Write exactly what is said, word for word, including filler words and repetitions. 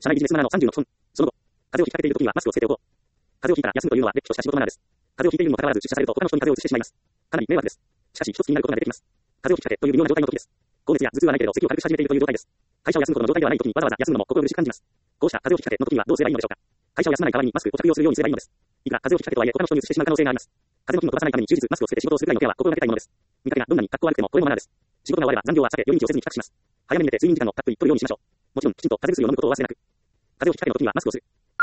社内ビジネスマナーのさんじゅうの基本。その後、風邪をひきかけているときにはマスクをつけておこう。風邪をひいたら休むというのは、れっきとした仕事マナーです。風邪をひいているにもかかわらず出社されると他の人に風邪を移してしまいます。かなり迷惑です。しかし、一つ気になることが出てきます。風邪をひきかけという微妙な状態の時です。高熱や頭痛はないけれど、咳を軽くし始めているという状態です。会社を休むことの状態ではない時にわざわざ休むのも心苦しく感じます。こうした風邪をひきかけの時にはどうすればいいのでしょうか。会社を休まない代わりにマスクを着用するようにすればいいのです。いくら風邪をひきかけとはいえ他の人に移してしまう可能性があります。風邪の菌を飛ばさないために終日マスクをつけて仕事をするくらいのケアは心がけたいものです。見かけがどんなに格好悪くてもこれもマナーです。仕事が終われば残業は避け、夜道をせずに帰宅します。早めに寝て睡眠時間をたっぷり取るようにしましょう。もちろんきちんと風邪薬を飲むことを忘れなく。風邪をひきかけの時にはマスクをする。